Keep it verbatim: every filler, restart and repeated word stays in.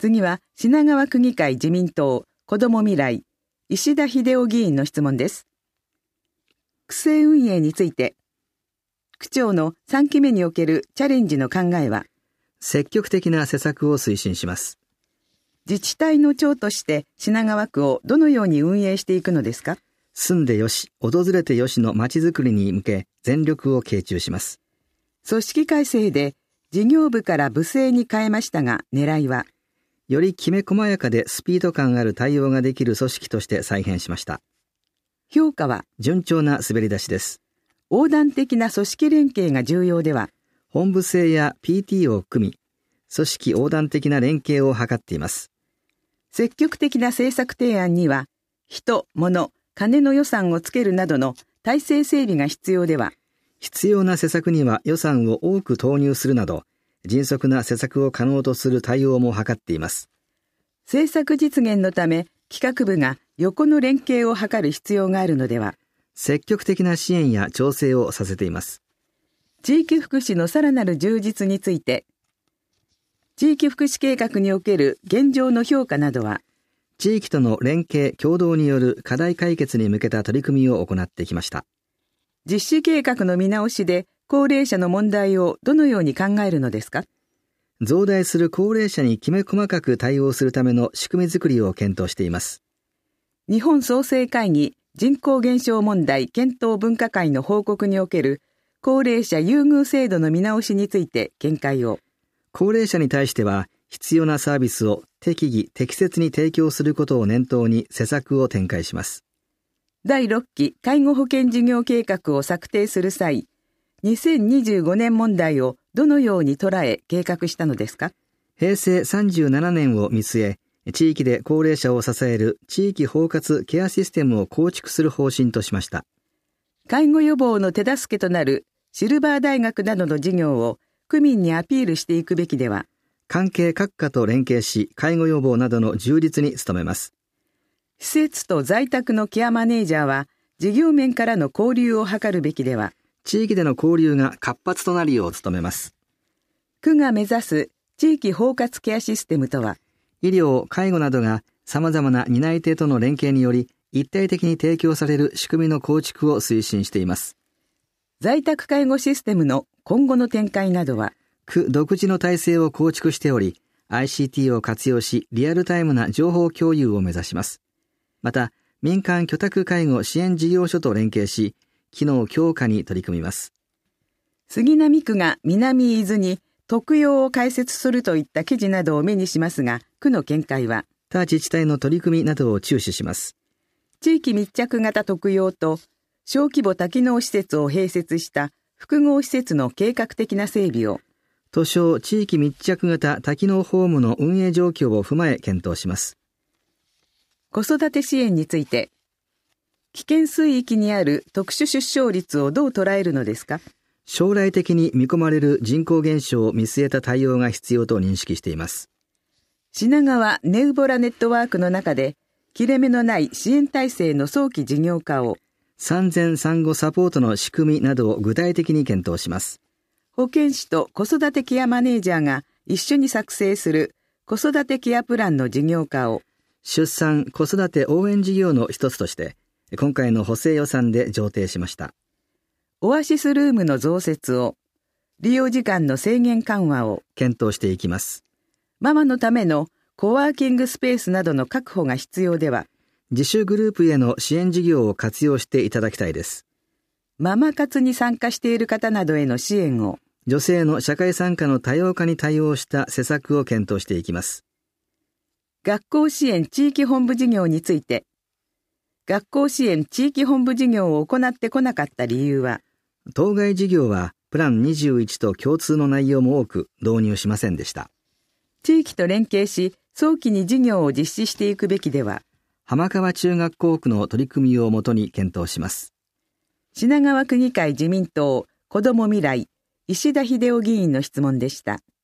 次は品川区議会自民党子ども未来石田秀夫議員の質問です。区政運営について、区長のさんきめにおけるチャレンジの考えは、 積極的な施策を推進します。 自治体の長として品川区をどのように運営していくのですか？ 住んでよし、訪れてよしのまちづくりに向け全力を傾注します。 組織改正で事業部から部制に変えましたが、狙いはよりきめ細やかでスピード感ある対応ができる組織として再編しました。 評価は順調な滑り出しです。 横断的な組織連携が重要では、 本部制や ピーティー を組み、組織横断的な連携を図っています。 積極的な政策提案には、人、物、金の予算をつけるなどの体制整備が必要では、 必要な施策には予算を多く投入するなど、迅速な施策を可能とする対応も図っています。 政策実現のため、企画部が横の連携を図る必要があるのでは。 積極的な支援や調整をさせています。 地域福祉のさらなる充実について、地域福祉計画における現状の評価などは、 地域との連携・協働による課題解決に向けた取り組みを行ってきました。 実施計画の見直しで、高齢者の問題をどのように考えるのですか？ 増大する高齢者にきめ細かく対応するための仕組みづくりを検討しています。 日本創生会議人口減少問題検討分科会の報告における高齢者優遇制度の見直しについて見解を。 高齢者に対しては必要なサービスを適宜適切に提供することを念頭に施策を展開します。 だいろっき介護保険事業計画を策定する際、にせんにじゅうごねん問題をどのように捉え計画したのですか？ へいせいさんじゅうななねんを見据え、地域で高齢者を支える地域包括ケアシステムを構築する方針としました。 介護予防の手助けとなるシルバー大学などの事業を区民にアピールしていくべきでは。 関係各課と連携し、介護予防などの充実に努めます。 施設と在宅のケアマネージャーは事業面からの交流を図るべきでは。 地域での交流が活発となるよう努めます。 区が目指す地域包括ケアシステムとは、 医療・介護などが様々な担い手との連携により一体的に提供される仕組みの構築を推進しています。 在宅介護システムの今後の展開などは、 区独自の体制を構築しており、アイシーティー を活用しリアルタイムな情報共有を目指します。また、民間居宅介護支援事業所と連携し、機能強化に取り組みます。 杉並区が南伊豆に特養を開設するといった記事などを目にしますが、区の見解は、 他自治体の取り組みなどを注視します。 地域密着型特養と小規模多機能施設を併設した複合施設の計画的な整備を、 都省地域密着型多機能ホームの運営状況を踏まえ検討します。 子育て支援について、危険水域にある特殊出生率をどう捉えるのですか？ 将来的に見込まれる人口減少を見据えた対応が必要と認識しています。 品川ネウボラネットワークの中で、切れ目のない支援体制の早期事業化を、 産前産後サポートの仕組みなどを具体的に検討します。 保健師と子育てケアマネージャーが一緒に作成する子育てケアプランの事業化を、 出産・子育て応援事業の一つとして、今回の補正予算で上呈しました。 オアシスルームの増設を、利用時間の制限緩和を検討していきます。 ママのためのコワーキングスペースなどの確保が必要では、 自主グループへの支援事業を活用していただきたいです。 ママ活に参加している方などへの支援を、 女性の社会参加の多様化に対応した施策を検討していきます。 学校支援地域本部事業について、学校支援地域本部事業を行ってこなかった理由は、 当該事業はプランにじゅういちと共通の内容も多く導入しませんでした。 地域と連携し、早期に事業を実施していくべきでは、 浜川中学校区の取り組みをもとに検討します。 品川区議会自民党子ども未来石田秀夫議員の質問でした。